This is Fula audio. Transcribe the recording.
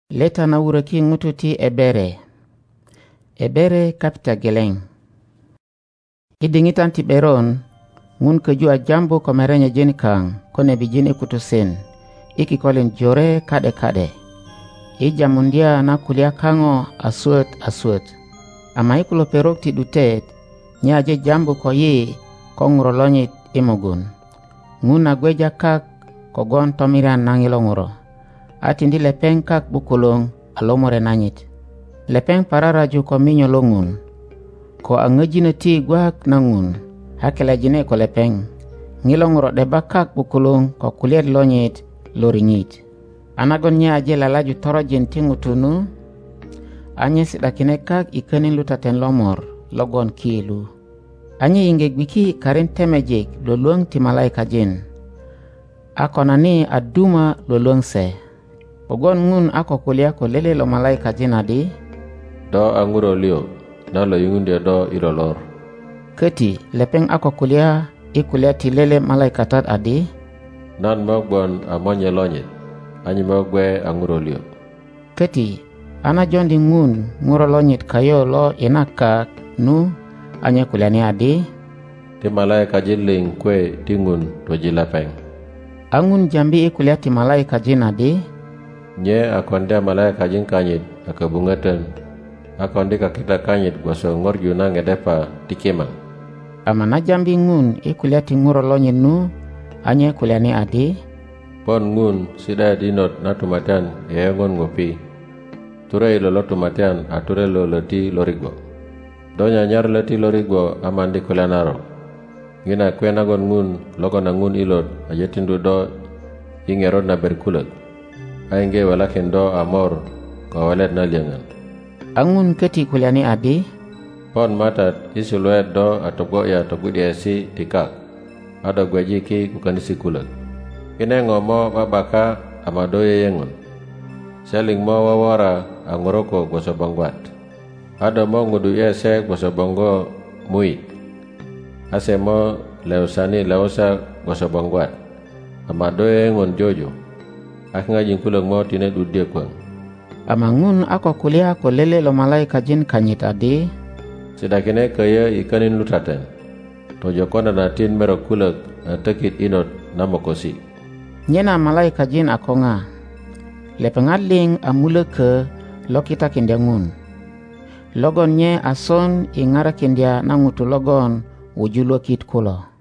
Leta na wuraki ngututi ebere kapita geleng. Idingitan ti beron ngun kejua jambu komerenya jeni kang kone bijini kutusen iki kolin jore kade ijamundia na kulia kango asuet ama ikulo perok ti dutet nyaje jambu ko ye kongrolonyit imogun ngun agweja kak kogon tomiran nangilongoro atindi lepeng kak bukulong alomore nanyit lepeng pararaju ko minyo longun ko angejine ti guak nangun hakela jine ko lepeng ngilongoro de bakak bukulung ko kuliat lonyit loringit anagon nya aje lalaju torojin tingutunu anye sidakine kak ikenin lutaten lomor logon kilu anye inge gwiki karin temejik loluang ti malaika jin akonani aduma loluang se ogon ngun ako kulia ko lele lo malaika jin adi do anguro lio na lo yungundia do irolor keti lepeng ako kulia ikulia ti lele malaikatat adi nan mogbon amonye lonyit anyi mogwe anguro lio keti ana jondi ngun nguro lonyit kayo lo inaka nu anya kulia ni adi ti malaika jiling kwe tingun to jilapeng angun jambi ikulia ti malaika jin adi nye akondia malaika jin kanyit akabungeten akondi kakita kanyit gwaso ngorju na ngedepa tikemang ama na jambi ngun ikulia ti nguro lonyit nu anya kulia ni adi pon ngun sida dinot na tumatian yengon ngopi ture ilo lo tumatian ature lo leti lorigo donya nyar leti lorigo amandi kulia naro ngina kwenagon ngun logon ngun ilot ajetindu do ingerod na berkulat ainge walakin do amor ko walet na liangan angun keti kulia ni adi pon matat isulwet do atoko ya tokudiasi tikak ada gwajiki kukanisi kulat kine ngomo babaka amadoye yengon seling mo wawara angoroko gosobangwat ada mo ngudu yese gosobongo muit ase mo leusani leusa gosobangwat amadoye yengon jojo akinga jinkulong mo tine dudie kwang amangun ako kulia ko lele lo malaika jin kanyit adi sidakine kaya ikanin lutaten tojokona natin merokulak atakit inot namokosi nyena malaika jin akonga lepengaling amule ke lokita kindengun logon nye ason ingara kindia nangutu logon wujulo kit kulo